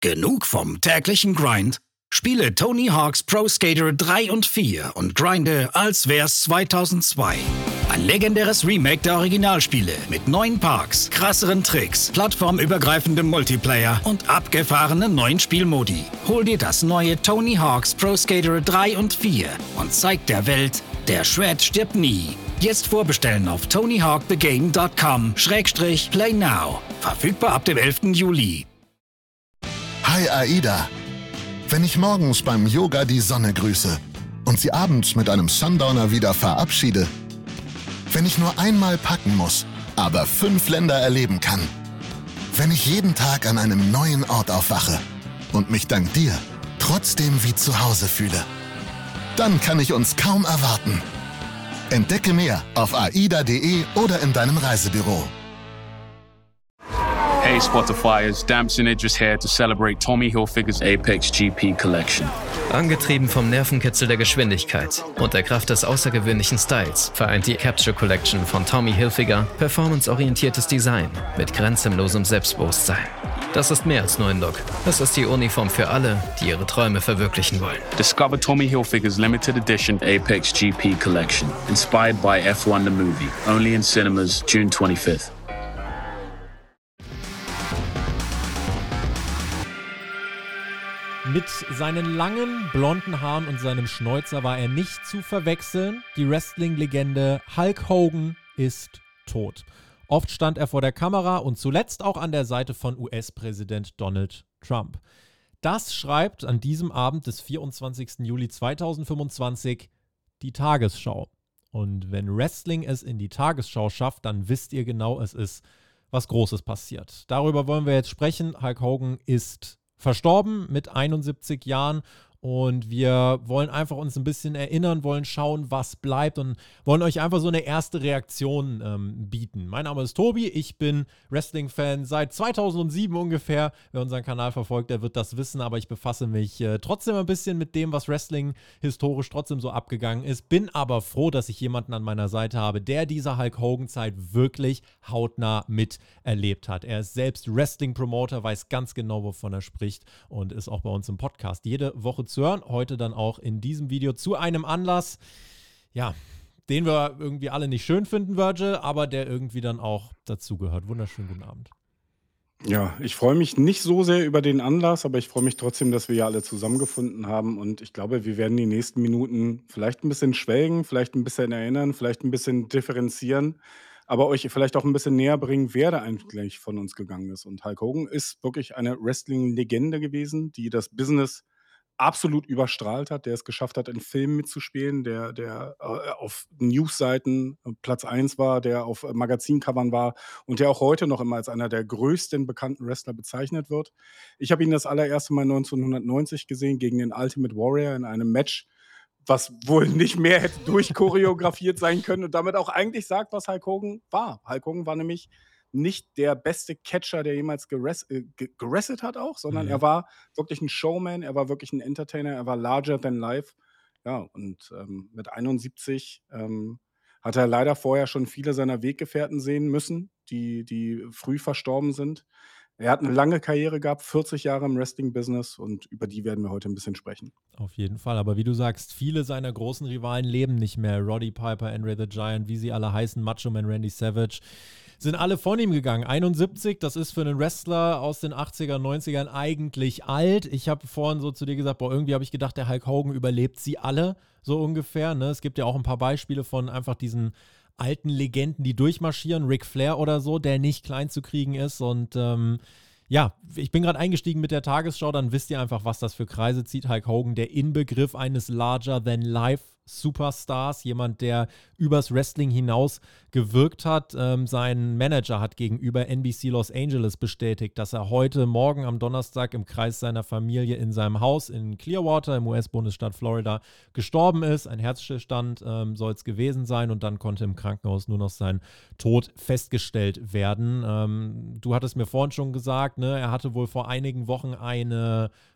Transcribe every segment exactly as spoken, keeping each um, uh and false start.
Genug vom täglichen Grind? Spiele Tony Hawk's Pro Skater drei und vier und grinde, als wär's zweitausendzwei. Ein legendäres Remake der Originalspiele mit neuen Parks, krasseren Tricks, plattformübergreifendem Multiplayer und abgefahrenen neuen Spielmodi. Hol dir das neue Tony Hawk's Pro Skater drei und vier und zeig der Welt, der Shred stirbt nie. Jetzt vorbestellen auf tony hawk the game dot com slash play now. Verfügbar ab dem elften Juli. Hi Aida. Wenn ich morgens beim Yoga die Sonne grüße und sie abends mit einem Sundowner wieder verabschiede. Wenn ich nur einmal packen muss, aber fünf Länder erleben kann. Wenn ich jeden Tag an einem neuen Ort aufwache und mich dank dir trotzdem wie zu Hause fühle. Dann kann ich uns kaum erwarten. Entdecke mehr auf aida punkt de oder in deinem Reisebüro. Hey Spotifyers, Damson Idris here to celebrate Tommy Hilfiger's Apex G P Collection. Angetrieben vom Nervenkitzel der Geschwindigkeit und der Kraft des außergewöhnlichen Styles vereint die Capture Collection von Tommy Hilfiger performanceorientiertes Design mit grenzenlosem Selbstbewusstsein. Das ist mehr als nur ein Look. Das ist die Uniform für alle, die ihre Träume verwirklichen wollen. Discover Tommy Hilfiger's limited edition Apex G P Collection, inspired by F one the movie. Only in cinemas, June twenty-fifth. Mit seinen langen, blonden Haaren und seinem Schnäuzer war er nicht zu verwechseln. Die Wrestling-Legende Hulk Hogan ist tot. Oft stand er vor der Kamera und zuletzt auch an der Seite von U S-Präsident Donald Trump. Das schreibt an diesem Abend des vierundzwanzigsten Juli zweitausendfünfundzwanzig die Tagesschau. Und wenn Wrestling es in die Tagesschau schafft, dann wisst ihr genau, es ist was Großes passiert. Darüber wollen wir jetzt sprechen. Hulk Hogan ist verstorben mit einundsiebzig Jahren und wir wollen einfach uns ein bisschen erinnern, wollen schauen, was bleibt und wollen euch einfach so eine erste Reaktion ähm, bieten. Mein Name ist Tobi, ich bin Wrestling-Fan seit zweitausendsieben ungefähr. Wer unseren Kanal verfolgt, der wird das wissen, aber ich befasse mich äh, trotzdem ein bisschen mit dem, was Wrestling historisch trotzdem so abgegangen ist. Bin aber froh, dass ich jemanden an meiner Seite habe, der diese Hulk Hogan-Zeit wirklich hautnah miterlebt hat. Er ist selbst Wrestling-Promoter, weiß ganz genau, wovon er spricht und ist auch bei uns im Podcast jede Woche zu hören. Heute dann auch in diesem Video zu einem Anlass, ja, den wir irgendwie alle nicht schön finden, Virgil, aber der irgendwie dann auch dazugehört. Wunderschönen guten Abend. Ja, ich freue mich nicht so sehr über den Anlass, aber ich freue mich trotzdem, dass wir ja alle zusammengefunden haben und ich glaube, wir werden die nächsten Minuten vielleicht ein bisschen schwelgen, vielleicht ein bisschen erinnern, vielleicht ein bisschen differenzieren, aber euch vielleicht auch ein bisschen näher bringen, wer da eigentlich von uns gegangen ist. Und Hulk Hogan ist wirklich eine Wrestling-Legende gewesen, die das Business absolut überstrahlt hat, der es geschafft hat, in Filmen mitzuspielen, der der, äh, auf Newsseiten äh, Platz eins war, der auf äh, Magazincovern war und der auch heute noch immer als einer der größten bekannten Wrestler bezeichnet wird. Ich habe ihn das allererste Mal neunzehnhundertneunzig gesehen gegen den Ultimate Warrior in einem Match, was wohl nicht mehr hätte durchchoreografiert sein können und damit auch eigentlich sagt, was Hulk Hogan war. Hulk Hogan war nämlich nicht der beste Catcher, der jemals geres äh, ge gewrestelt hat auch, sondern Mhm. er war wirklich ein Showman, er war wirklich ein Entertainer, er war larger than life. Ja, und, ähm, mit einundsiebzig, ähm, hat er leider vorher schon viele seiner Weggefährten sehen müssen, die die früh verstorben sind. Er hat eine lange Karriere gehabt, vierzig Jahre im Wrestling-Business und über die werden wir heute ein bisschen sprechen. Auf jeden Fall, aber wie du sagst, viele seiner großen Rivalen leben nicht mehr. Roddy Piper, Andre the Giant, wie sie alle heißen, Macho Man Randy Savage, sind alle von ihm gegangen. einundsiebzig, das ist für einen Wrestler aus den achtziger, neunzigern eigentlich alt. Ich habe vorhin so zu dir gesagt, boah, irgendwie habe ich gedacht, der Hulk Hogan überlebt sie alle, so ungefähr. Ne? Es gibt ja auch ein paar Beispiele von einfach diesen alten Legenden, die durchmarschieren, Ric Flair oder so, der nicht klein zu kriegen ist und ähm, ja, ich bin gerade eingestiegen mit der Tagesschau, dann wisst ihr einfach, was das für Kreise zieht. Hulk Hogan, der Inbegriff eines Larger-than-Life Superstars, jemand, der übers Wrestling hinaus gewirkt hat. Ähm, sein Manager hat gegenüber N B C Los Angeles bestätigt, dass er heute Morgen am Donnerstag im Kreis seiner Familie in seinem Haus in Clearwater im U S-Bundesstaat Florida gestorben ist. Ein Herzstillstand ähm, soll es gewesen sein und dann konnte im Krankenhaus nur noch sein Tod festgestellt werden. Ähm, du hattest mir vorhin schon gesagt, ne, er hatte wohl vor einigen Wochen eine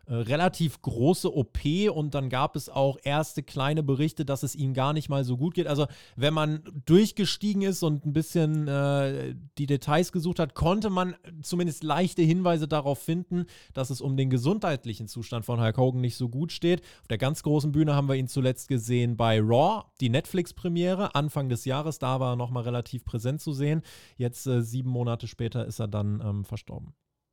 äh, relativ große O P und dann gab es auch erste kleine Berichte, dass es ihm gar nicht mal so gut geht. Also wenn man durchgestiegen ist und ein bisschen äh, die Details gesucht hat, konnte man zumindest leichte Hinweise darauf finden, dass es um den gesundheitlichen Zustand von Hulk Hogan nicht so gut steht. Auf der ganz großen Bühne haben wir ihn zuletzt gesehen bei Raw, die Netflix-Premiere Anfang des Jahres. Da war er nochmal relativ präsent zu sehen. Jetzt äh, sieben Monate später ist er dann ähm, verstorben.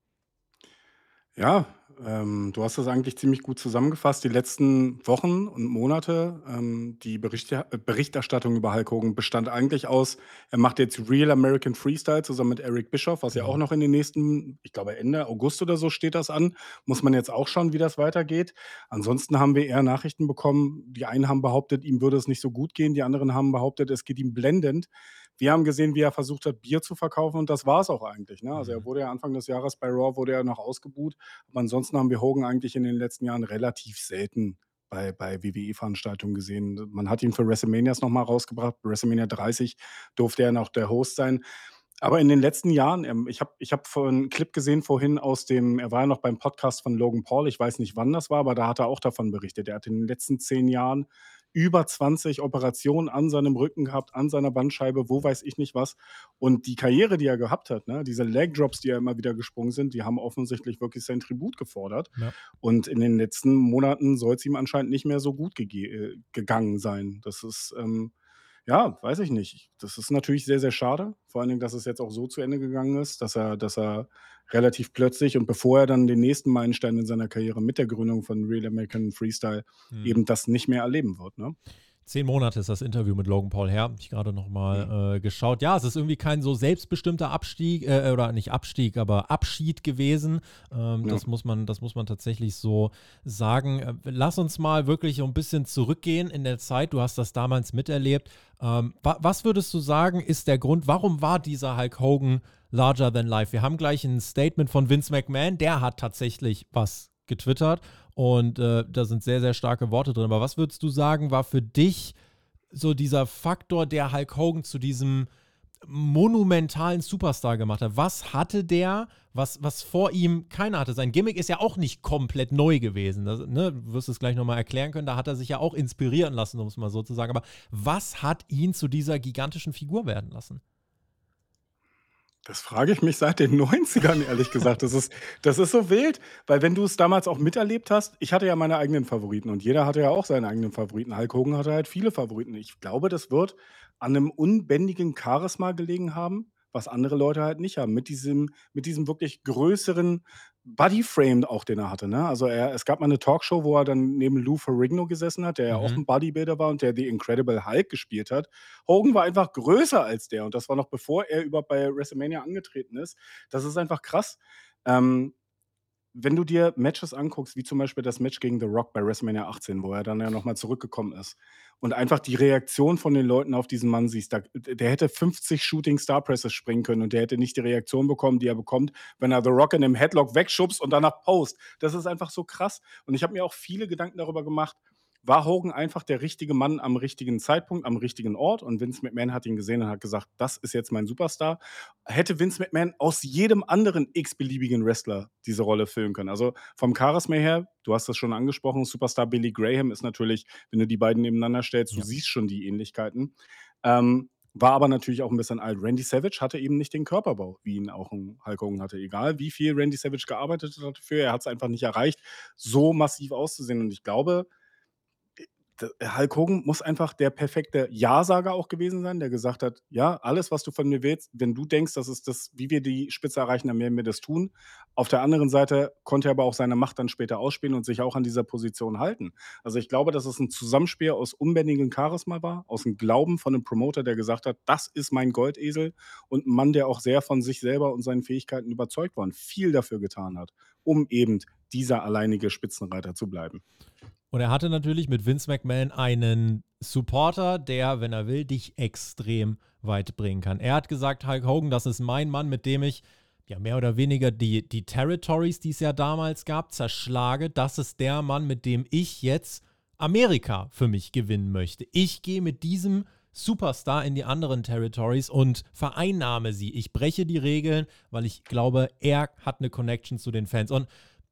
Ja, ähm, du hast das eigentlich ziemlich gut zusammengefasst. Die letzten Wochen und Monate, ähm, die Berichte, äh, Berichterstattung über Hulk Hogan bestand eigentlich aus, er macht jetzt Real American Freestyle zusammen mit Eric Bischoff, was ja auch Genau. noch in den nächsten, ich glaube Ende August oder so steht das an. Muss man jetzt auch schauen, wie das weitergeht. Ansonsten haben wir eher Nachrichten bekommen. Die einen haben behauptet, ihm würde es nicht so gut gehen, die anderen haben behauptet, es geht ihm blendend. Wir haben gesehen, wie er versucht hat, Bier zu verkaufen und das war es auch eigentlich. Ne? Also er Mhm. wurde ja Anfang des Jahres bei Raw wurde er noch ausgebuht. Aber ansonsten haben wir Hogan eigentlich in den letzten Jahren relativ selten bei, bei W W E-Veranstaltungen gesehen. Man hat ihn für WrestleManias nochmal rausgebracht. Bei WrestleMania dreißig durfte er noch der Host sein. Aber in den letzten Jahren, ähm, ich habe ich hab einen Clip gesehen vorhin aus dem, er war ja noch beim Podcast von Logan Paul, ich weiß nicht, wann das war, aber da hat er auch davon berichtet. Er hat in den letzten zehn Jahren über zwanzig Operationen an seinem Rücken gehabt, an seiner Bandscheibe, wo weiß ich nicht was. Und die Karriere, die er gehabt hat, ne, diese Leg Drops, die er immer wieder gesprungen sind, die haben offensichtlich wirklich sein Tribut gefordert. Ja. Und in den letzten Monaten soll es ihm anscheinend nicht mehr so gut gege äh, gegangen sein. Das ist, ähm, ja, weiß ich nicht. Das ist natürlich sehr, sehr schade. Vor allen Dingen, dass es jetzt auch so zu Ende gegangen ist, dass er, dass er relativ plötzlich und bevor er dann den nächsten Meilenstein in seiner Karriere mit der Gründung von Real American Freestyle Mhm. eben das nicht mehr erleben wird. Ne? Zehn Monate ist das Interview mit Logan Paul her. Hab ich gerade nochmal äh, geschaut. Ja, es ist irgendwie kein so selbstbestimmter Abstieg, äh, oder nicht Abstieg, aber Abschied gewesen. Ähm, Ja. das, muss man, das muss man tatsächlich so sagen. Äh, lass uns mal wirklich ein bisschen zurückgehen in der Zeit. Du hast das damals miterlebt. Ähm, wa was würdest du sagen, ist der Grund, warum war dieser Hulk Hogan larger than life? Wir haben gleich ein Statement von Vince McMahon. Der hat tatsächlich was getwittert. Und äh, da sind sehr, sehr starke Worte drin. Aber was würdest du sagen, war für dich so dieser Faktor, der Hulk Hogan zu diesem monumentalen Superstar gemacht hat? Was hatte der, was, was vor ihm keiner hatte? Sein Gimmick ist ja auch nicht komplett neu gewesen. Das, ne, du wirst es gleich nochmal erklären können. Da hat er sich ja auch inspirieren lassen, um es mal so zu sagen. Aber was hat ihn zu dieser gigantischen Figur werden lassen? Das frage ich mich seit den neunzigern, ehrlich gesagt. Das ist, das ist so wild, weil wenn du es damals auch miterlebt hast, ich hatte ja meine eigenen Favoriten und jeder hatte ja auch seine eigenen Favoriten. Hulk Hogan hatte halt viele Favoriten. Ich glaube, das wird an einem unbändigen Charisma gelegen haben, was andere Leute halt nicht haben. Mit diesem, mit diesem wirklich größeren Bodyframe auch, den er hatte. Ne? Also er, es gab mal eine Talkshow, wo er dann neben Lou Ferrigno gesessen hat, der ja auch Mhm. ein Bodybuilder war und der The Incredible Hulk gespielt hat. Hogan war einfach größer als der und das war noch bevor er überhaupt bei WrestleMania angetreten ist. Das ist einfach krass. Ähm, wenn du dir Matches anguckst, wie zum Beispiel das Match gegen The Rock bei WrestleMania achtzehn, wo er dann ja nochmal zurückgekommen ist und einfach die Reaktion von den Leuten auf diesen Mann siehst, da, der hätte fünfzig Shooting Star Presses springen können und der hätte nicht die Reaktion bekommen, die er bekommt, wenn er The Rock in einem Headlock wegschubst und danach post. Das ist einfach so krass. Und ich habe mir auch viele Gedanken darüber gemacht, war Hogan einfach der richtige Mann am richtigen Zeitpunkt, am richtigen Ort und Vince McMahon hat ihn gesehen und hat gesagt, das ist jetzt mein Superstar. Hätte Vince McMahon aus jedem anderen x-beliebigen Wrestler diese Rolle füllen können. Also vom Charisma her, du hast das schon angesprochen, Superstar Billy Graham ist natürlich, wenn du die beiden nebeneinander stellst, du Ja. siehst schon die Ähnlichkeiten. Ähm, war aber natürlich auch ein bisschen alt. Randy Savage hatte eben nicht den Körperbau, wie ihn auch ein Hulk Hogan hatte. Egal, wie viel Randy Savage gearbeitet hat dafür, er hat es einfach nicht erreicht, so massiv auszusehen. Und ich glaube, D Hulk Hogan muss einfach der perfekte Ja-Sager auch gewesen sein, der gesagt hat: „Ja, alles, was du von mir willst, wenn du denkst, das ist das wie wir die Spitze erreichen, dann werden wir das tun.“ Auf der anderen Seite konnte er aber auch seine Macht dann später ausspielen und sich auch an dieser Position halten. Also, ich glaube, dass es ein Zusammenspiel aus unbändigem Charisma war, aus dem Glauben von 'nem Promoter, der gesagt hat: „Das ist mein Goldesel“, und 'n Mann, der auch sehr von sich selber und seinen Fähigkeiten überzeugt war und viel dafür getan hat, um eben dieser alleinige Spitzenreiter zu bleiben. Und er hatte natürlich mit Vince McMahon einen Supporter, der, wenn er will, dich extrem weit bringen kann. Er hat gesagt, Hulk Hogan, das ist mein Mann, mit dem ich ja mehr oder weniger die, die Territories, die es ja damals gab, zerschlage. Das ist der Mann, mit dem ich jetzt Amerika für mich gewinnen möchte. Ich gehe mit diesem Superstar in die anderen Territories und vereinnahme sie. Ich breche die Regeln, weil ich glaube, er hat eine Connection zu den Fans. Und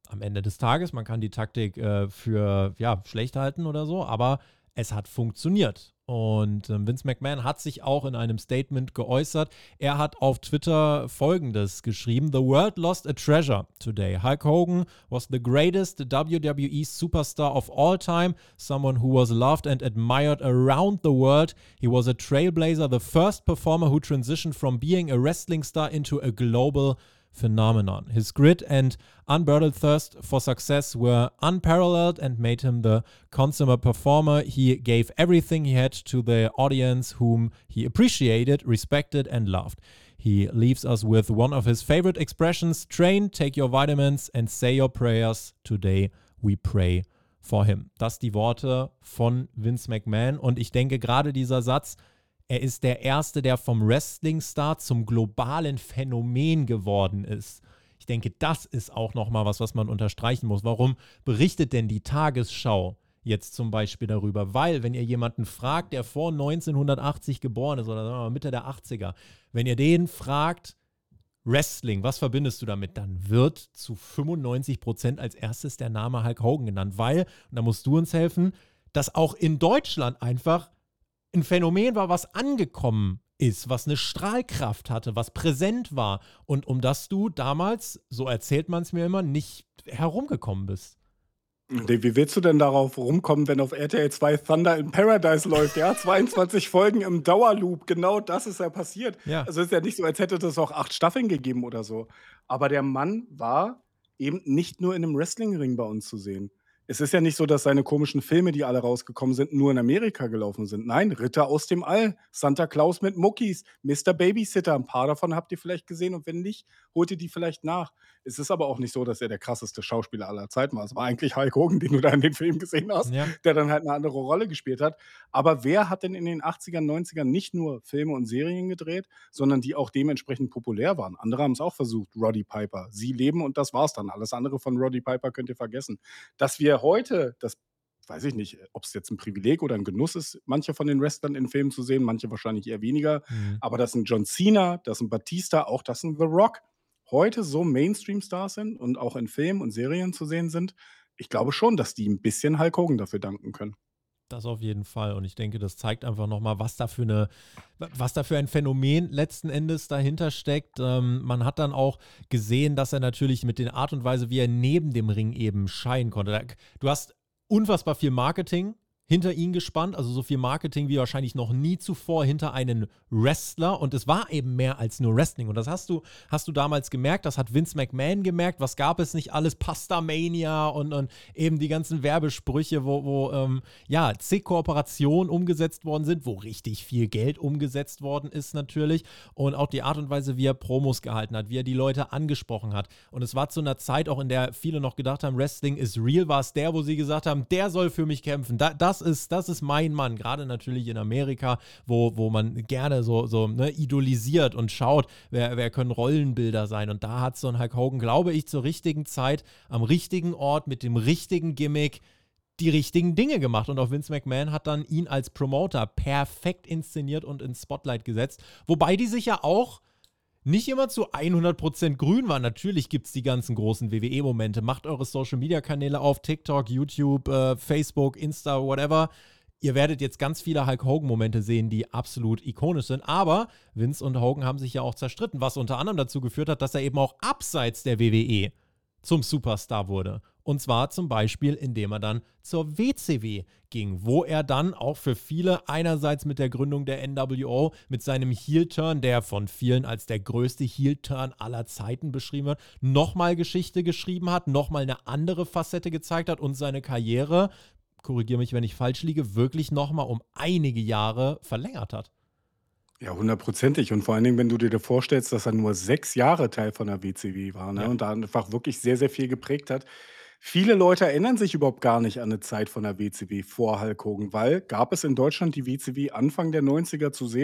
am Ende des Tages. Man kann die Taktik äh, für ja, schlecht halten oder so, aber es hat funktioniert. Und ähm, Vince McMahon hat sich auch in einem Statement geäußert. Er hat auf Twitter Folgendes geschrieben: The world lost a treasure today. Hulk Hogan was the greatest W W E superstar of all time, someone who was loved and admired around the world. He was a trailblazer, the first performer who transitioned from being a wrestling star into a global phenomenon. His grit and unbridled thirst for success were unparalleled and made him the consummate performer. He gave everything he had to the audience, whom he appreciated, respected, and loved. He leaves us with one of his favorite expressions: train, take your vitamins, and say your prayers. Today we pray for him. Das die Worte von Vince McMahon. Und ich denke, gerade dieser Satz: er ist der Erste, der vom Wrestling-Star zum globalen Phänomen geworden ist. Ich denke, das ist auch nochmal was, was man unterstreichen muss. Warum berichtet denn die Tagesschau jetzt zum Beispiel darüber? Weil, wenn ihr jemanden fragt, der vor neunzehnhundertachtzig geboren ist oder sagen wir mal Mitte der achtziger, wenn ihr den fragt, Wrestling, was verbindest du damit? Dann wird zu fünfundneunzig Prozent als erstes der Name Hulk Hogan genannt. Weil, und da musst du uns helfen, dass auch in Deutschland einfach ein Phänomen war, was angekommen ist, was eine Strahlkraft hatte, was präsent war und um das du damals, so erzählt man es mir immer, nicht herumgekommen bist. Nee, wie willst du denn darauf rumkommen, wenn auf R T L zwei Thunder in Paradise läuft? Ja, zweiundzwanzig Folgen im Dauerloop. Genau das ist ja passiert. Ja. Also ist ja nicht so, als hätte es auch acht Staffeln gegeben oder so. Aber der Mann war eben nicht nur in einem Wrestlingring bei uns zu sehen. Es ist ja nicht so, dass seine komischen Filme, die alle rausgekommen sind, nur in Amerika gelaufen sind. Nein, Ritter aus dem All, Santa Claus mit Muckis, Mister Babysitter, ein paar davon habt ihr vielleicht gesehen und wenn nicht, holt ihr die vielleicht nach. Es ist aber auch nicht so, dass er der krasseste Schauspieler aller Zeiten war. Es war eigentlich Hulk Hogan, den du da in den Film gesehen hast, Ja. der dann halt eine andere Rolle gespielt hat. Aber wer hat denn in den achtzigern, neunzigern nicht nur Filme und Serien gedreht, sondern die auch dementsprechend populär waren? Andere haben es auch versucht, Roddy Piper. Sie leben und das war's dann. Alles andere von Roddy Piper könnt ihr vergessen. Dass wir heute, das weiß ich nicht, ob es jetzt ein Privileg oder ein Genuss ist, manche von den Wrestlern in Filmen zu sehen, manche wahrscheinlich eher weniger. Mhm. Aber dass ein John Cena, dass ein Batista, auch dass ein The Rock heute so Mainstream-Stars sind und auch in Filmen und Serien zu sehen sind, ich glaube schon, dass die ein bisschen Hulk Hogan dafür danken können. Das auf jeden Fall. Und ich denke, das zeigt einfach nochmal, was da für eine, was da für ein Phänomen letzten Endes dahinter steckt. Ähm, man hat dann auch gesehen, dass er natürlich mit der Art und Weise, wie er neben dem Ring eben scheinen konnte. Da- Du hast unfassbar viel Marketing hinter ihn gespannt, also so viel Marketing wie wahrscheinlich noch nie zuvor hinter einen Wrestler, und es war eben mehr als nur Wrestling, und das hast du, hast du damals gemerkt, das hat Vince McMahon gemerkt, was gab es nicht alles, Pasta-Mania und, und eben die ganzen Werbesprüche, wo, wo ähm, ja, zig Kooperationen umgesetzt worden sind, wo richtig viel Geld umgesetzt worden ist natürlich, und auch die Art und Weise, wie er Promos gehalten hat, wie er die Leute angesprochen hat, und es war zu einer Zeit auch, in der viele noch gedacht haben, Wrestling ist real, war es der, wo sie gesagt haben, der soll für mich kämpfen, da, das ist, das ist mein Mann, gerade natürlich in Amerika, wo, wo man gerne so, so ne, idolisiert und schaut, wer, wer können Rollenbilder sein, und da hat so ein Hulk Hogan, glaube ich, zur richtigen Zeit, am richtigen Ort, mit dem richtigen Gimmick die richtigen Dinge gemacht, und auch Vince McMahon hat dann ihn als Promoter perfekt inszeniert und ins Spotlight gesetzt, wobei die sich ja auch nicht immer zu hundert Prozent grün waren. Natürlich gibt es die ganzen großen W W E-Momente. Macht eure Social-Media-Kanäle auf, TikTok, YouTube, äh, Facebook, Insta, whatever. Ihr werdet jetzt ganz viele Hulk Hogan-Momente sehen, die absolut ikonisch sind. Aber Vince und Hogan haben sich ja auch zerstritten, was unter anderem dazu geführt hat, dass er eben auch abseits der W W E zum Superstar wurde. Und zwar zum Beispiel, indem er dann zur W C W ging, wo er dann auch für viele einerseits mit der Gründung der N W O, mit seinem Heel-Turn, der von vielen als der größte Heel-Turn aller Zeiten beschrieben wird, nochmal Geschichte geschrieben hat, nochmal eine andere Facette gezeigt hat und seine Karriere, korrigiere mich, wenn ich falsch liege, wirklich nochmal um einige Jahre verlängert hat. Ja, hundertprozentig. Und vor allen Dingen, wenn du dir da vorstellst, dass er nur sechs Jahre Teil von der W C W war, ne? Ja. Und da einfach wirklich sehr, sehr viel geprägt hat. Viele Leute erinnern sich überhaupt gar nicht an eine Zeit von der W C W vor Hulk Hogan, weil gab es in Deutschland die W C W Anfang der neunziger zu sehen?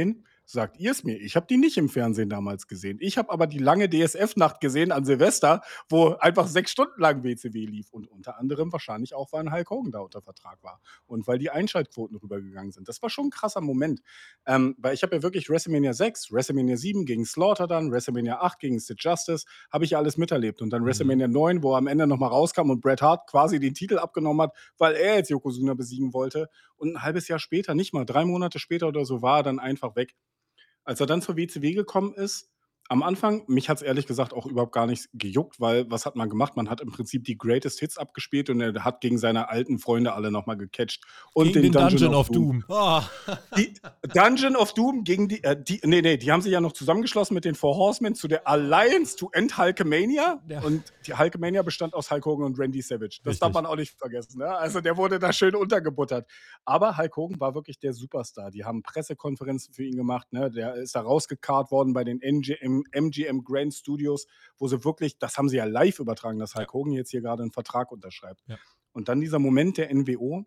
sagt ihr es mir. Ich habe die nicht im Fernsehen damals gesehen. Ich habe aber die lange D S F-Nacht gesehen an Silvester, wo einfach sechs Stunden lang W C W lief und unter anderem wahrscheinlich auch, weil ein Hulk Hogan da unter Vertrag war und weil die Einschaltquoten rübergegangen sind. Das war schon ein krasser Moment, ähm, weil ich habe ja wirklich WrestleMania sechs, WrestleMania sieben gegen Slaughter dann, WrestleMania acht gegen Sid Justice, habe ich ja alles miterlebt und dann WrestleMania neun, wo er am Ende nochmal rauskam und Bret Hart quasi den Titel abgenommen hat, weil er jetzt Yokozuna besiegen wollte und ein halbes Jahr später, nicht mal, drei Monate später oder so, war er dann einfach weg. Als er dann zur W C W gekommen ist, am Anfang, mich hat es ehrlich gesagt auch überhaupt gar nicht gejuckt, weil was hat man gemacht? Man hat im Prinzip die Greatest Hits abgespielt und er hat gegen seine alten Freunde alle nochmal gecatcht. Und Gegen den den Dungeon of Doom. Oh. Die Dungeon of Doom gegen die, äh, die, nee, nee, die haben sich ja noch zusammengeschlossen mit den Four Horsemen zu der Alliance to End Hulkamania. Ja. Und die Hulkamania bestand aus Hulk Hogan und Randy Savage. Das Richtig. darf man auch nicht vergessen. Ne? Also der wurde da schön untergebuttert. Aber Hulk Hogan war wirklich der Superstar. Die haben Pressekonferenzen für ihn gemacht. Ne? Der ist da rausgekarrt worden bei den M G M, M G M Grand Studios, wo sie wirklich, das haben sie ja live übertragen, dass Hulk Hogan jetzt hier gerade einen Vertrag unterschreibt. Ja. Und dann dieser Moment der N W O,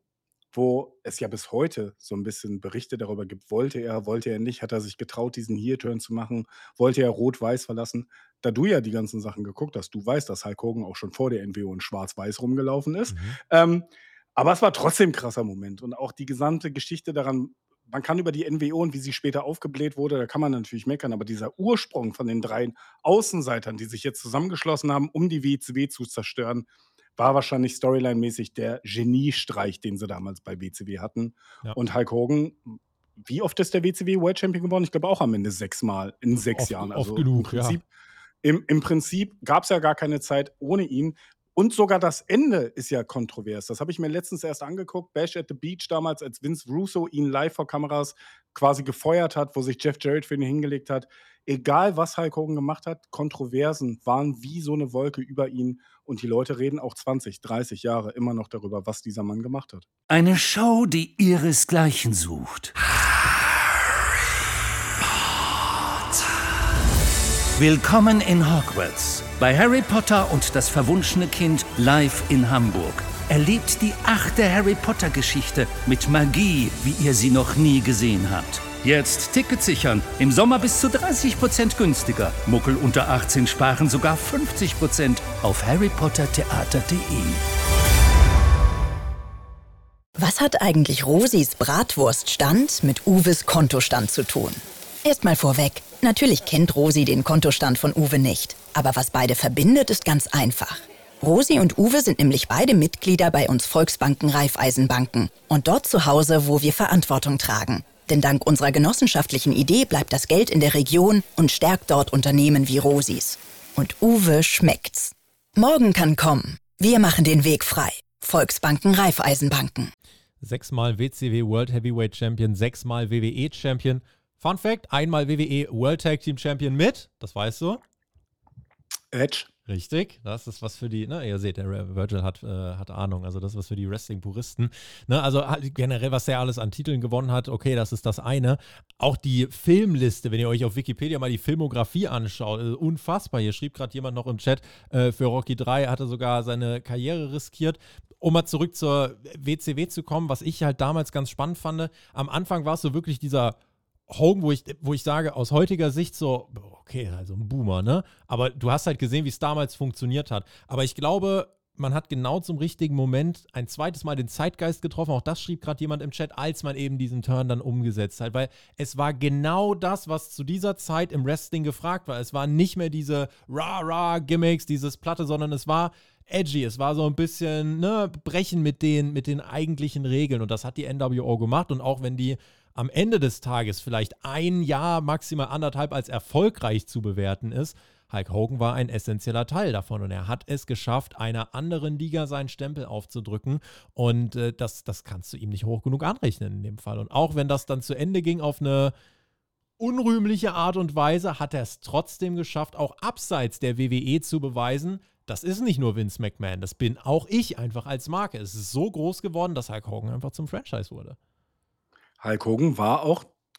wo es ja bis heute so ein bisschen Berichte darüber gibt, wollte er, wollte er nicht, hat er sich getraut, diesen Heel-Turn zu machen, wollte er rot-weiß verlassen. Da du ja die ganzen Sachen geguckt hast, du weißt, dass Hulk Hogan auch schon vor der N W O in schwarz-weiß rumgelaufen ist. Mhm. Ähm, aber es war trotzdem ein krasser Moment und auch die gesamte Geschichte daran, man kann über die N W O und wie sie später aufgebläht wurde, da kann man natürlich meckern, aber dieser Ursprung von den drei Außenseitern, die sich jetzt zusammengeschlossen haben, um die W C W zu zerstören, war wahrscheinlich storyline-mäßig der Geniestreich, den sie damals bei W C W hatten. Ja. Und Hulk Hogan, wie oft ist der W C W World Champion geworden? Ich glaube auch am Ende sechsmal in sechs Oft- Jahren. oft Also genug, im ja. Prinzip, im, im Prinzip gab es ja gar keine Zeit ohne ihn. Und sogar das Ende ist ja kontrovers. Das habe ich mir letztens erst angeguckt. Bash at the Beach damals, als Vince Russo ihn live vor Kameras quasi gefeuert hat, wo sich Jeff Jarrett für ihn hingelegt hat. Egal, was Hulk Hogan gemacht hat, Kontroversen waren wie so eine Wolke über ihn. Und die Leute reden auch zwanzig, dreißig Jahre immer noch darüber, was dieser Mann gemacht hat. Eine Show, die ihresgleichen sucht. Willkommen in Hogwarts. Bei Harry Potter und das verwunschene Kind live in Hamburg. Erlebt die achte Harry Potter Geschichte mit Magie, wie ihr sie noch nie gesehen habt. Jetzt Tickets sichern. Im Sommer bis zu dreißig Prozent günstiger. Muckel unter achtzehn sparen sogar fünfzig Prozent auf harrypottertheater punkt de. Was hat eigentlich Rosis Bratwurststand mit Uwes Kontostand zu tun? Erstmal vorweg, natürlich kennt Rosi den Kontostand von Uwe nicht. Aber was beide verbindet, ist ganz einfach. Rosi und Uwe sind nämlich beide Mitglieder bei uns Volksbanken Raiffeisenbanken. Und dort zu Hause, wo wir Verantwortung tragen. Denn dank unserer genossenschaftlichen Idee bleibt das Geld in der Region und stärkt dort Unternehmen wie Rosis. Und Uwe schmeckt's. Morgen kann kommen. Wir machen den Weg frei. Volksbanken Raiffeisenbanken. Sechsmal W C W World Heavyweight Champion, sechsmal W W E Champion. Fun Fact, einmal W W E World Tag Team Champion mit, das weißt du. Edge. Richtig, das ist was für die, ne, ihr seht, der Virgil hat, äh, hat Ahnung, also das ist was für die Wrestling-Puristen. Ne, also generell, was der alles an Titeln gewonnen hat, okay, das ist das eine. Auch die Filmliste, wenn ihr euch auf Wikipedia mal die Filmografie anschaut, ist unfassbar. Hier schrieb gerade jemand noch im Chat, äh, für Rocky drei hat er sogar seine Karriere riskiert. Um mal zurück zur W C W zu kommen, was ich halt damals ganz spannend fand, am Anfang war es so wirklich dieser Hogan, wo ich, wo ich sage, aus heutiger Sicht so, okay, also ein Boomer, ne? Aber du hast halt gesehen, wie es damals funktioniert hat. Aber ich glaube, man hat genau zum richtigen Moment ein zweites Mal den Zeitgeist getroffen. Auch das schrieb gerade jemand im Chat, als man eben diesen Turn dann umgesetzt hat. Weil es war genau das, was zu dieser Zeit im Wrestling gefragt war. Es waren nicht mehr diese Rah-Rah-Gimmicks, dieses Platte, sondern es war edgy. Es war so ein bisschen, ne, brechen mit den, mit den eigentlichen Regeln. Und das hat die N W O gemacht. Und auch wenn die am Ende des Tages vielleicht ein Jahr, maximal anderthalb als erfolgreich zu bewerten ist, Hulk Hogan war ein essentieller Teil davon und er hat es geschafft, einer anderen Liga seinen Stempel aufzudrücken und äh, das, das kannst du ihm nicht hoch genug anrechnen in dem Fall. Und auch wenn das dann zu Ende ging auf eine unrühmliche Art und Weise, hat er es trotzdem geschafft, auch abseits der W W E zu beweisen, das ist nicht nur Vince McMahon, das bin auch ich einfach als Marke. Es ist so groß geworden, dass Hulk Hogan einfach zum Franchise wurde. Hulk Hogan war auch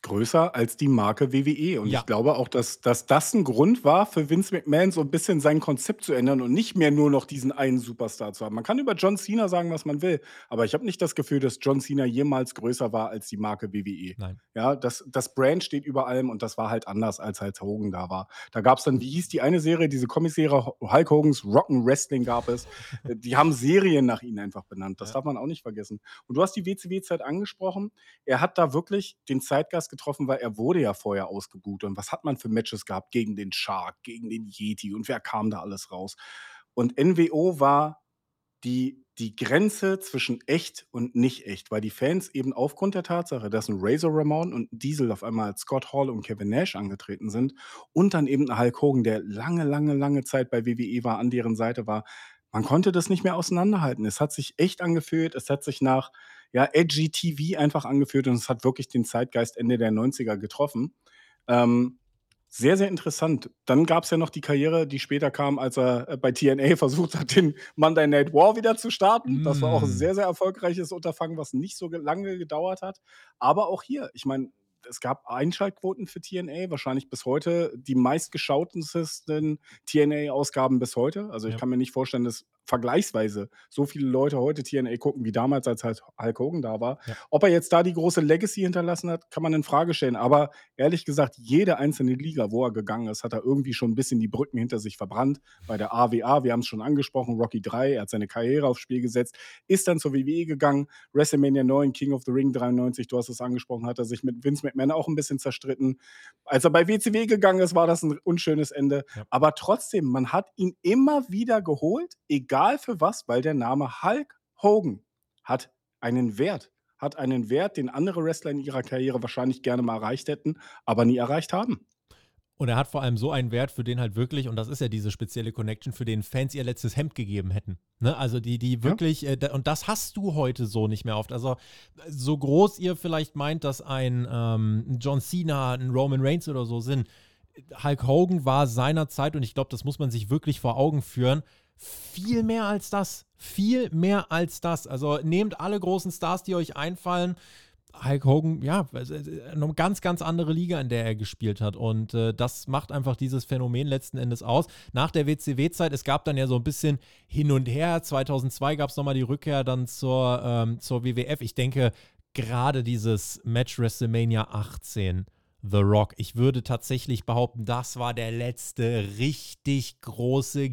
größer als die Marke W W E. Und Ja. ich glaube auch, dass, dass das ein Grund war für Vince McMahon, so ein bisschen sein Konzept zu ändern und nicht mehr nur noch diesen einen Superstar zu haben. Man kann über John Cena sagen, was man will, aber ich habe nicht das Gefühl, dass John Cena jemals größer war als die Marke W W E. Nein. Ja, das, das Brand steht über allem und das war halt anders, als halt Hogan da war. Da gab es dann, wie hieß die eine Serie, diese Comic-Serie Hulk Hogan's Rock'n' Wrestling gab es. Äh, Die haben Serien nach ihnen einfach benannt. Das Ja. darf man auch nicht vergessen. Und du hast die W C W-Zeit angesprochen. Er hat da wirklich den Zeitgeist getroffen, weil er wurde ja vorher ausgebucht. Und was hat man für Matches gehabt gegen den Shark, gegen den Yeti und wer kam da alles raus? Und N W O war die, die Grenze zwischen echt und nicht echt, weil die Fans eben aufgrund der Tatsache, dass ein Razor Ramon und ein Diesel auf einmal als Scott Hall und Kevin Nash angetreten sind und dann eben ein Hulk Hogan, der lange, lange, lange Zeit bei W W E war, an deren Seite war, man konnte das nicht mehr auseinanderhalten. Es hat sich echt angefühlt, es hat sich nach ja, edgy T V einfach angefühlt und es hat wirklich den Zeitgeist Ende der neunziger getroffen. Ähm, sehr, sehr interessant. Dann gab es ja noch die Karriere, die später kam, als er äh, bei T N A versucht hat, den Monday Night War wieder zu starten. Das war auch ein Mm. sehr, sehr erfolgreiches Unterfangen, was nicht so ge- lange gedauert hat. Aber auch hier, ich meine, es gab Einschaltquoten für T N A, wahrscheinlich bis heute die meistgeschautesten T N A-Ausgaben bis heute. Also ich Ja. kann mir nicht vorstellen, dass vergleichsweise so viele Leute heute T N A gucken, wie damals, als halt Hulk Hogan da war. Ja. Ob er jetzt da die große Legacy hinterlassen hat, kann man in Frage stellen. Aber ehrlich gesagt, jede einzelne Liga, wo er gegangen ist, hat er irgendwie schon ein bisschen die Brücken hinter sich verbrannt. Bei der A W A, wir haben es schon angesprochen, Rocky drei, er hat seine Karriere aufs Spiel gesetzt, ist dann zur W W E gegangen, WrestleMania neun, King of the Ring dreiundneunzig, du hast es angesprochen, hat er sich mit Vince McMahon auch ein bisschen zerstritten. Als er bei W C W gegangen ist, war das ein unschönes Ende. Ja. Aber trotzdem, man hat ihn immer wieder geholt, egal für was, weil der Name Hulk Hogan hat einen Wert. Hat einen Wert, den andere Wrestler in ihrer Karriere wahrscheinlich gerne mal erreicht hätten, aber nie erreicht haben. Und er hat vor allem so einen Wert, für den halt wirklich, und das ist ja diese spezielle Connection, für den Fans ihr letztes Hemd gegeben hätten. Ne? Also die, die wirklich, äh, da, und das hast du heute so nicht mehr oft. Also so groß ihr vielleicht meint, dass ein ähm, John Cena, ein Roman Reigns oder so sind, Hulk Hogan war seinerzeit, und ich glaube, das muss man sich wirklich vor Augen führen, viel mehr als das. Viel mehr als das. Also nehmt alle großen Stars, die euch einfallen. Hulk Hogan, ja, eine ganz, ganz andere Liga, in der er gespielt hat. Und äh, das macht einfach dieses Phänomen letzten Endes aus. Nach der W C W-Zeit, es gab dann ja so ein bisschen hin und her. zweitausendzwei gab es nochmal die Rückkehr dann zur, ähm, zur W W F. Ich denke, gerade dieses Match WrestleMania achtzehn, The Rock, ich würde tatsächlich behaupten, das war der letzte richtig große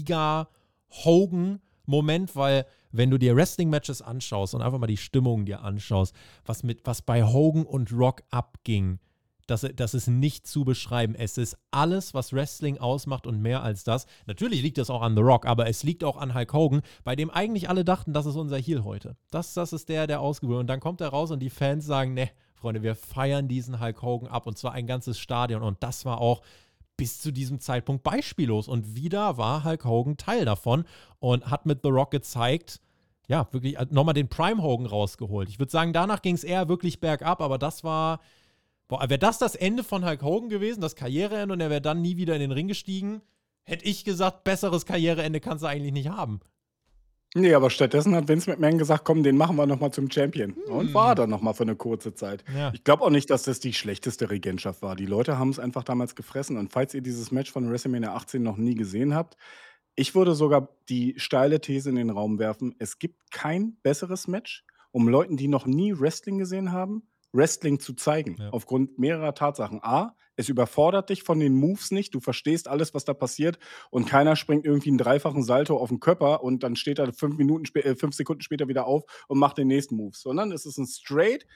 Giga-Hogan-Moment, weil wenn du dir Wrestling-Matches anschaust und einfach mal die Stimmung dir anschaust, was, mit, was bei Hogan und Rock abging, das, das ist nicht zu beschreiben. Es ist alles, was Wrestling ausmacht und mehr als das. Natürlich liegt das auch an The Rock, aber es liegt auch an Hulk Hogan, bei dem eigentlich alle dachten, das ist unser Heel heute. Das, das ist der, der ausgewählt. Und dann kommt er raus und die Fans sagen, ne, Freunde, wir feiern diesen Hulk Hogan ab, und zwar ein ganzes Stadion. Und das war auch bis zu diesem Zeitpunkt beispiellos. Und wieder war Hulk Hogan Teil davon und hat mit The Rock gezeigt, ja, wirklich nochmal den Prime Hogan rausgeholt. Ich würde sagen, danach ging es eher wirklich bergab, aber das war, boah, wäre das das Ende von Hulk Hogan gewesen, das Karriereende, und er wäre dann nie wieder in den Ring gestiegen, hätte ich gesagt, besseres Karriereende kannst du eigentlich nicht haben. Nee, aber stattdessen hat Vince McMahon gesagt, komm, den machen wir nochmal zum Champion. Und war dann nochmal für eine kurze Zeit. Ja. Ich glaube auch nicht, dass das die schlechteste Regentschaft war. Die Leute haben es einfach damals gefressen. Und falls ihr dieses Match von WrestleMania achtzehn noch nie gesehen habt, ich würde sogar die steile These in den Raum werfen, es gibt kein besseres Match, um Leuten, die noch nie Wrestling gesehen haben, Wrestling zu zeigen. Ja. Aufgrund mehrerer Tatsachen. A, es überfordert dich von den Moves nicht. Du verstehst alles, was da passiert. Und keiner springt irgendwie einen dreifachen Salto auf den Körper und dann steht er fünf, Minuten spä- äh, fünf Sekunden später wieder auf und macht den nächsten Move. Sondern es ist ein straight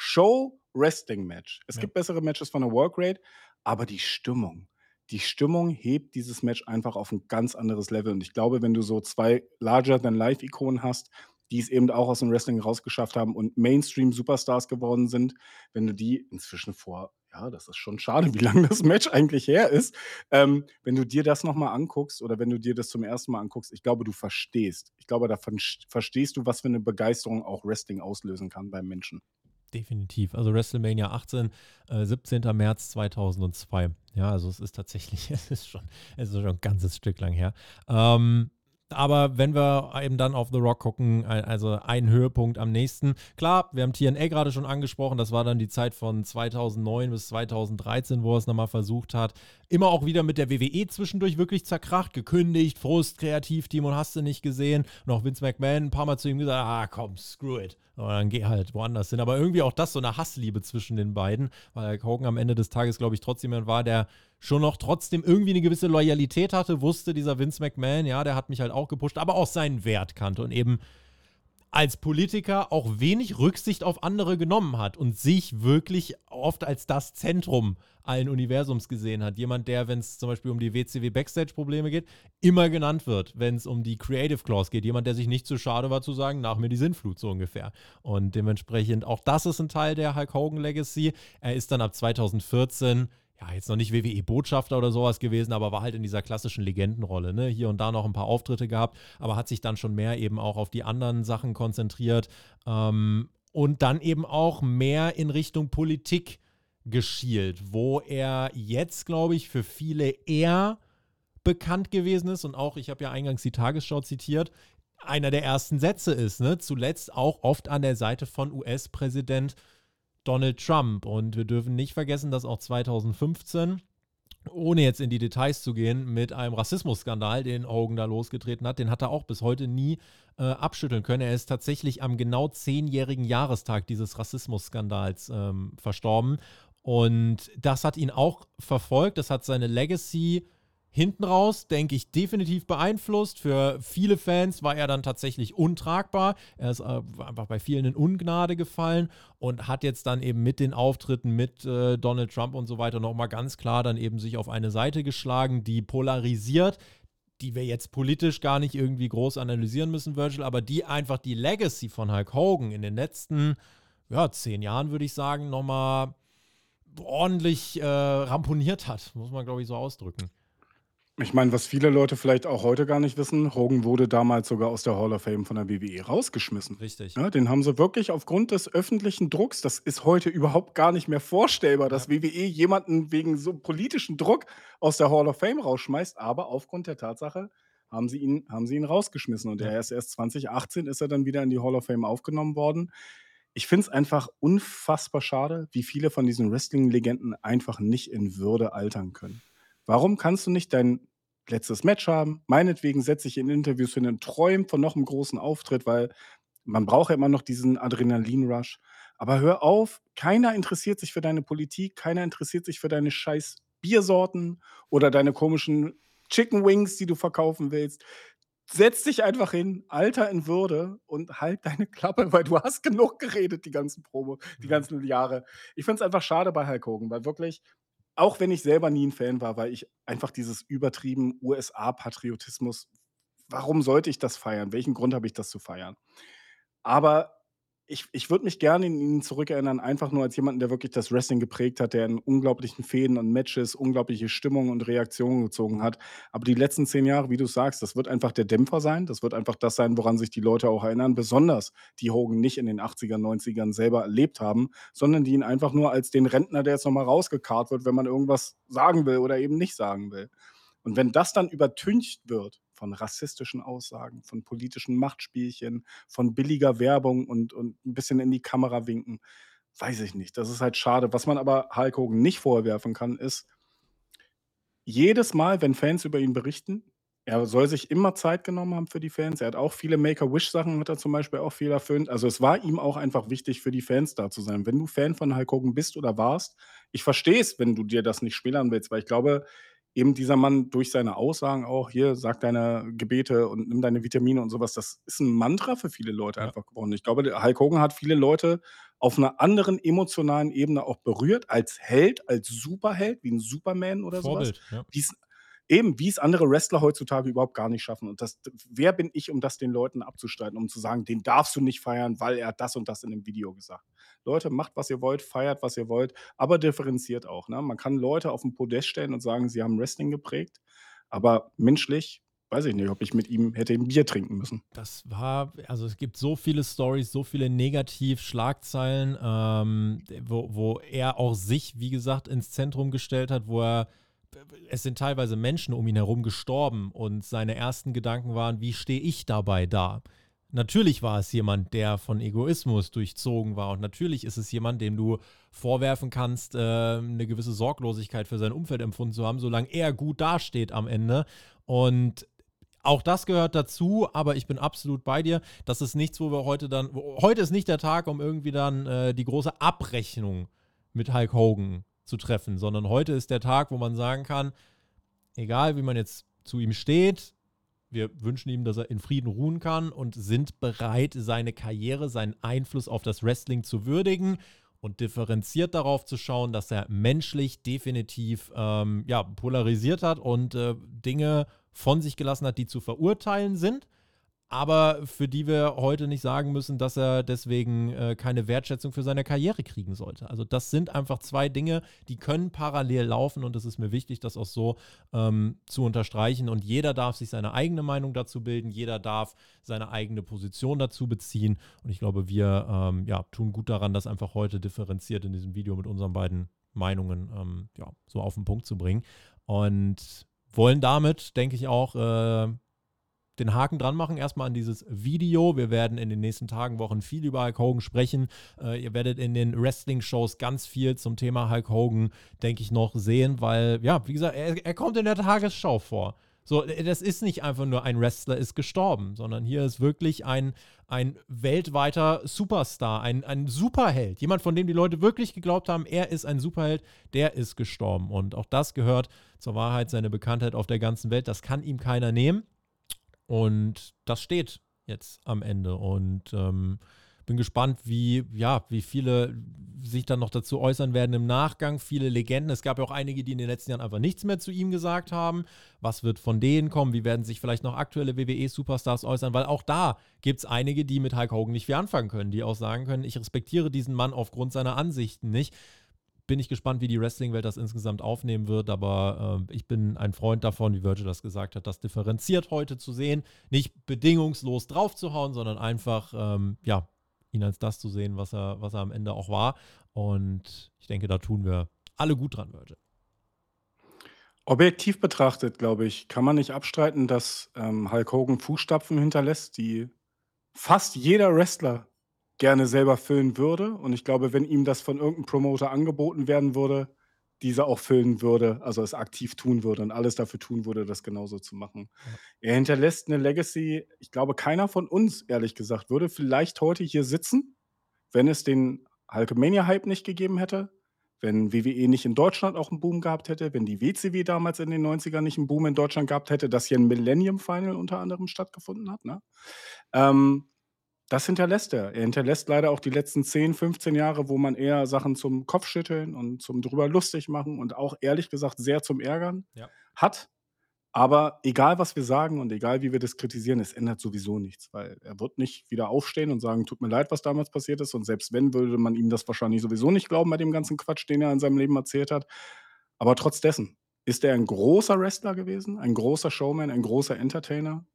Show-Wrestling-Match. Es Ja. gibt bessere Matches von der Workrate, aber die Stimmung, die Stimmung hebt dieses Match einfach auf ein ganz anderes Level. Und ich glaube, wenn du so zwei Larger-than-Life-Ikonen hast, die es eben auch aus dem Wrestling rausgeschafft haben und Mainstream-Superstars geworden sind, wenn du die inzwischen vor, ja, das ist schon schade, wie lange das Match eigentlich her ist, ähm, wenn du dir das nochmal anguckst oder wenn du dir das zum ersten Mal anguckst, ich glaube, du verstehst. Ich glaube, davon sch- verstehst du, was für eine Begeisterung auch Wrestling auslösen kann beim Menschen. Definitiv. Also WrestleMania achtzehn, äh, siebzehnter März zweitausendzwei. Ja, also es ist tatsächlich, es ist schon, es ist schon ein ganzes Stück lang her. Ähm, Aber wenn wir eben dann auf The Rock gucken, also ein Höhepunkt am nächsten. Klar, wir haben T N A gerade schon angesprochen, das war dann die Zeit von zweitausendneun bis zweitausenddreizehn, wo er es nochmal versucht hat. Immer auch wieder mit der W W E zwischendurch wirklich zerkracht, gekündigt, Frust, Kreativteam und hast du nicht gesehen. Und auch Vince McMahon ein paar Mal zu ihm gesagt, ah komm, screw it. Und dann geh halt woanders hin. Aber irgendwie auch das so eine Hassliebe zwischen den beiden, weil Hogan am Ende des Tages, glaube ich, trotzdem jemand war, der schon noch trotzdem irgendwie eine gewisse Loyalität hatte, wusste dieser Vince McMahon, ja, der hat mich halt auch gepusht, aber auch seinen Wert kannte und eben als Politiker auch wenig Rücksicht auf andere genommen hat und sich wirklich oft als das Zentrum allen Universums gesehen hat. Jemand, der, wenn es zum Beispiel um die W C W-Backstage-Probleme geht, immer genannt wird, wenn es um die Creative Clause geht. Jemand, der sich nicht zu schade war zu sagen, nach mir die Sinnflut, so ungefähr. Und dementsprechend, auch das ist ein Teil der Hulk Hogan Legacy. Er ist dann ab zweitausendvierzehn ja, jetzt noch nicht W W E-Botschafter oder sowas gewesen, aber war halt in dieser klassischen Legendenrolle, ne? Hier und da noch ein paar Auftritte gehabt, aber hat sich dann schon mehr eben auch auf die anderen Sachen konzentriert ähm, und dann eben auch mehr in Richtung Politik geschielt, wo er jetzt, glaube ich, für viele eher bekannt gewesen ist und auch, ich habe ja eingangs die Tagesschau zitiert, einer der ersten Sätze ist, ne? Zuletzt auch oft an der Seite von U S-Präsident Donald Trump. Und wir dürfen nicht vergessen, dass auch zweitausendfünfzehn, ohne jetzt in die Details zu gehen, mit einem Rassismusskandal, den Hogan da losgetreten hat, den hat er auch bis heute nie äh, abschütteln können. Er ist tatsächlich am genau zehnjährigen Jahrestag dieses Rassismusskandals ähm, verstorben. Und das hat ihn auch verfolgt. Das hat seine Legacy hinten raus, denke ich, definitiv beeinflusst. Für viele Fans war er dann tatsächlich untragbar. Er ist äh, einfach bei vielen in Ungnade gefallen und hat jetzt dann eben mit den Auftritten mit äh, Donald Trump und so weiter nochmal ganz klar dann eben sich auf eine Seite geschlagen, die polarisiert, die wir jetzt politisch gar nicht irgendwie groß analysieren müssen, Virgil, aber die einfach die Legacy von Hulk Hogan in den letzten, ja, zehn Jahren, würde ich sagen, nochmal ordentlich äh, ramponiert hat. Muss man, glaube ich, so ausdrücken. Ich meine, was viele Leute vielleicht auch heute gar nicht wissen, Hogan wurde damals sogar aus der Hall of Fame von der W W E rausgeschmissen. Richtig. Ja, den haben sie wirklich aufgrund des öffentlichen Drucks, das ist heute überhaupt gar nicht mehr vorstellbar, dass Ja. W W E jemanden wegen so politischen Druck aus der Hall of Fame rausschmeißt, aber aufgrund der Tatsache haben sie ihn, haben sie ihn rausgeschmissen und Ja. er ist erst zwanzig achtzehn ist er dann wieder in die Hall of Fame aufgenommen worden. Ich finde es einfach unfassbar schade, wie viele von diesen Wrestling-Legenden einfach nicht in Würde altern können. Warum kannst du nicht dein letztes Match haben? Meinetwegen setze ich in Interviews hin und träume von noch einem großen Auftritt, weil man braucht ja immer noch diesen Adrenalin-Rush. Aber hör auf, keiner interessiert sich für deine Politik, keiner interessiert sich für deine scheiß Biersorten oder deine komischen Chicken Wings, die du verkaufen willst. Setz dich einfach hin, Alter in Würde und halt deine Klappe, weil du hast genug geredet die ganzen Promo, die Mhm. ganzen Jahre. Ich finde es einfach schade bei Hulk Hogan, weil wirklich, auch wenn ich selber nie ein Fan war, weil ich einfach dieses übertrieben U S A-Patriotismus, warum sollte ich das feiern? Welchen Grund habe ich, das zu feiern? Aber ich, ich würde mich gerne in ihn zurückerinnern, einfach nur als jemanden, der wirklich das Wrestling geprägt hat, der in unglaublichen Fäden und Matches unglaubliche Stimmung und Reaktionen gezogen hat. Aber die letzten zehn Jahre, wie du sagst, das wird einfach der Dämpfer sein. Das wird einfach das sein, woran sich die Leute auch erinnern, besonders die Hogan nicht in den achtzigern, neunzigern selber erlebt haben, sondern die ihn einfach nur als den Rentner, der jetzt nochmal rausgekarrt wird, wenn man irgendwas sagen will oder eben nicht sagen will. Und wenn das dann übertüncht wird von rassistischen Aussagen, von politischen Machtspielchen, von billiger Werbung und, und ein bisschen in die Kamera winken, weiß ich nicht. Das ist halt schade. Was man aber Hulk Hogan nicht vorwerfen kann, ist, jedes Mal, wenn Fans über ihn berichten, er soll sich immer Zeit genommen haben für die Fans. Er hat auch viele Make-A-Wish-Sachen, hat er zum Beispiel auch viel erfüllt. Also es war ihm auch einfach wichtig, für die Fans da zu sein. Wenn du Fan von Hulk Hogan bist oder warst, ich verstehe es, wenn du dir das nicht schmälern willst, weil ich glaube, eben dieser Mann durch seine Aussagen auch, hier, sag deine Gebete und nimm deine Vitamine und sowas, das ist ein Mantra für viele Leute Ja. einfach geworden. Ich glaube, der Hulk Hogan hat viele Leute auf einer anderen emotionalen Ebene auch berührt, als Held, als Superheld, wie ein Superman oder sowas. Vorbild, ja. Wie's Eben, wie es andere Wrestler heutzutage überhaupt gar nicht schaffen. Und das, wer bin ich, um das den Leuten abzustreiten, um zu sagen, den darfst du nicht feiern, weil er hat das und das in dem Video gesagt. Leute, macht, was ihr wollt, feiert, was ihr wollt, aber differenziert auch. Ne? Man kann Leute auf den Podest stellen und sagen, sie haben Wrestling geprägt, aber menschlich, weiß ich nicht, ob ich mit ihm hätte ein Bier trinken müssen. Das war, also es gibt so viele Stories, so viele Negativ-Schlagzeilen, ähm, wo, wo er auch sich, wie gesagt, ins Zentrum gestellt hat, wo er es sind teilweise Menschen um ihn herum gestorben und seine ersten Gedanken waren, wie stehe ich dabei da? Natürlich war es jemand, der von Egoismus durchzogen war und natürlich ist es jemand, dem du vorwerfen kannst, äh, eine gewisse Sorglosigkeit für sein Umfeld empfunden zu haben, solange er gut dasteht am Ende. Und auch das gehört dazu, aber ich bin absolut bei dir. Das ist nichts, wo wir heute dann, wo, heute ist nicht der Tag, um irgendwie dann äh, die große Abrechnung mit Hulk Hogan zu treffen, sondern heute ist der Tag, wo man sagen kann, egal wie man jetzt zu ihm steht, wir wünschen ihm, dass er in Frieden ruhen kann und sind bereit, seine Karriere, seinen Einfluss auf das Wrestling zu würdigen und differenziert darauf zu schauen, dass er menschlich definitiv ähm, ja, polarisiert hat und äh, Dinge von sich gelassen hat, die zu verurteilen sind, aber für die wir heute nicht sagen müssen, dass er deswegen äh, keine Wertschätzung für seine Karriere kriegen sollte. Also das sind einfach zwei Dinge, die können parallel laufen und es ist mir wichtig, das auch so ähm, zu unterstreichen und jeder darf sich seine eigene Meinung dazu bilden, jeder darf seine eigene Position dazu beziehen und ich glaube, wir ähm, ja, tun gut daran, das einfach heute differenziert in diesem Video mit unseren beiden Meinungen ähm, ja, so auf den Punkt zu bringen und wollen damit, denke ich auch, äh, den Haken dran machen, erstmal an dieses Video. Wir werden in den nächsten Tagen, Wochen viel über Hulk Hogan sprechen. Äh, ihr werdet in den Wrestling-Shows ganz viel zum Thema Hulk Hogan, denke ich, noch sehen, weil, ja, wie gesagt, er, er kommt in der Tagesschau vor. So, das ist nicht einfach nur ein Wrestler ist gestorben, sondern hier ist wirklich ein, ein weltweiter Superstar, ein, ein Superheld. Jemand, von dem die Leute wirklich geglaubt haben, er ist ein Superheld, der ist gestorben. Und auch das gehört zur Wahrheit, seine Bekanntheit auf der ganzen Welt. Das kann ihm keiner nehmen. Und das steht jetzt am Ende und ähm, bin gespannt, wie, ja, wie viele sich dann noch dazu äußern werden im Nachgang. Viele Legenden. Es gab ja auch einige, die in den letzten Jahren einfach nichts mehr zu ihm gesagt haben. Was wird von denen kommen? Wie werden sich vielleicht noch aktuelle W W E-Superstars äußern? Weil auch da gibt es einige, die mit Hulk Hogan nicht viel anfangen können, die auch sagen können, ich respektiere diesen Mann aufgrund seiner Ansichten nicht. Bin ich gespannt, wie die Wrestling-Welt das insgesamt aufnehmen wird, aber äh, ich bin ein Freund davon, wie Virgil das gesagt hat, das differenziert heute zu sehen, nicht bedingungslos draufzuhauen, sondern einfach, ähm, ja, ihn als das zu sehen, was er, was er am Ende auch war und ich denke, da tun wir alle gut dran, Virgil. Objektiv betrachtet, glaube ich, kann man nicht abstreiten, dass ähm, Hulk Hogan Fußstapfen hinterlässt, die fast jeder Wrestler gerne selber füllen würde. Und ich glaube, wenn ihm das von irgendeinem Promoter angeboten werden würde, dieser auch füllen würde, also es aktiv tun würde und alles dafür tun würde, das genauso zu machen. Ja. Er hinterlässt eine Legacy, ich glaube, keiner von uns, ehrlich gesagt, würde vielleicht heute hier sitzen, wenn es den Hulkamania-Hype nicht gegeben hätte, wenn W W E nicht in Deutschland auch einen Boom gehabt hätte, wenn die W C W damals in den neunzigern nicht einen Boom in Deutschland gehabt hätte, dass hier ein Millennium Final unter anderem stattgefunden hat, ne? Ähm, das hinterlässt er. Er hinterlässt leider auch die letzten zehn, fünfzehn Jahre, wo man eher Sachen zum Kopfschütteln und zum drüber lustig machen und auch ehrlich gesagt sehr zum Ärgern Ja. hat. Aber egal, was wir sagen und egal, wie wir das kritisieren, es ändert sowieso nichts, weil er wird nicht wieder aufstehen und sagen: „Tut mir leid, was damals passiert ist." Und selbst wenn, würde man ihm das wahrscheinlich sowieso nicht glauben bei dem ganzen Quatsch, den er in seinem Leben erzählt hat. Aber trotz dessen ist er ein großer Wrestler gewesen, ein großer Showman, ein großer Entertainer.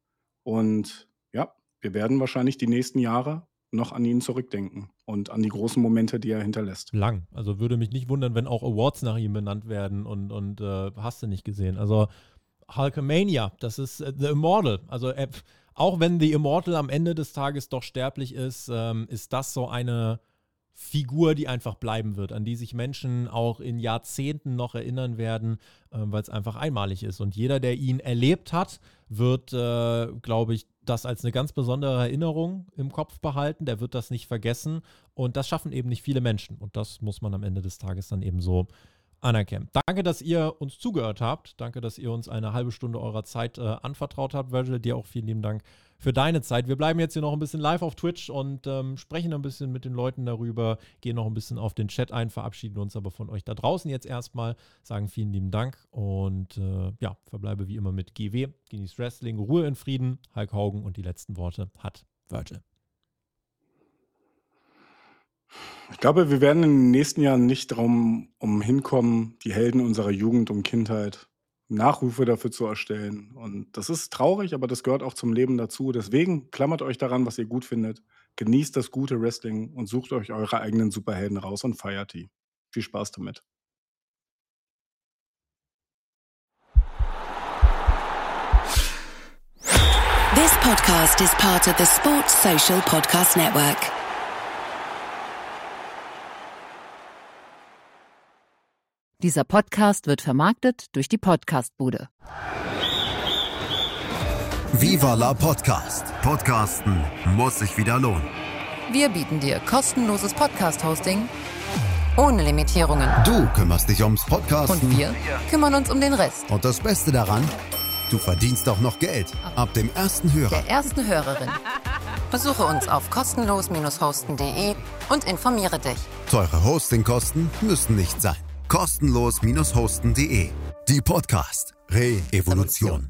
Und ja, wir werden wahrscheinlich die nächsten Jahre noch an ihn zurückdenken und an die großen Momente, die er hinterlässt. Lang. Also würde mich nicht wundern, wenn auch Awards nach ihm benannt werden und, und äh, hast du nicht gesehen. Also Hulkamania, das ist äh, The Immortal. Also äh, auch wenn The Immortal am Ende des Tages doch sterblich ist, ähm, ist das so eine Figur, die einfach bleiben wird, an die sich Menschen auch in Jahrzehnten noch erinnern werden, äh, weil es einfach einmalig ist. Und jeder, der ihn erlebt hat, wird, äh, glaube ich, das als eine ganz besondere Erinnerung im Kopf behalten. Der wird das nicht vergessen. Und das schaffen eben nicht viele Menschen. Und das muss man am Ende des Tages dann eben so anerkennen. Danke, dass ihr uns zugehört habt. Danke, dass ihr uns eine halbe Stunde eurer Zeit äh, anvertraut habt. Virgil, dir auch vielen lieben Dank für deine Zeit. Wir bleiben jetzt hier noch ein bisschen live auf Twitch und ähm, sprechen ein bisschen mit den Leuten darüber, gehen noch ein bisschen auf den Chat ein, verabschieden uns aber von euch da draußen jetzt erstmal, sagen vielen lieben Dank und äh, ja, verbleibe wie immer mit G W, genießt Wrestling, Ruhe in Frieden, Hulk Hogan und die letzten Worte hat Virgil. Ich glaube, wir werden in den nächsten Jahren nicht darum umhinkommen, die Helden unserer Jugend und Kindheit Nachrufe dafür zu erstellen. Und das ist traurig, aber das gehört auch zum Leben dazu. Deswegen klammert euch daran, was ihr gut findet. Genießt das gute Wrestling und sucht euch eure eigenen Superhelden raus und feiert die. Viel Spaß damit. podcast is part of the Sports Social Podcast Network. Dieser Podcast wird vermarktet durch die Podcastbude. Viva la Podcast. Podcasten muss sich wieder lohnen. Wir bieten dir kostenloses Podcast-Hosting ohne Limitierungen. Du kümmerst dich ums Podcasten. Und wir kümmern uns um den Rest. Und das Beste daran, du verdienst auch noch Geld. Ab dem ersten Hörer. Der ersten Hörerin. Besuche uns auf kostenlos hosten punkt de und informiere dich. Teure Hostingkosten müssen nicht sein. kostenlos hosten punkt de. Die Podcast Re-Evolution.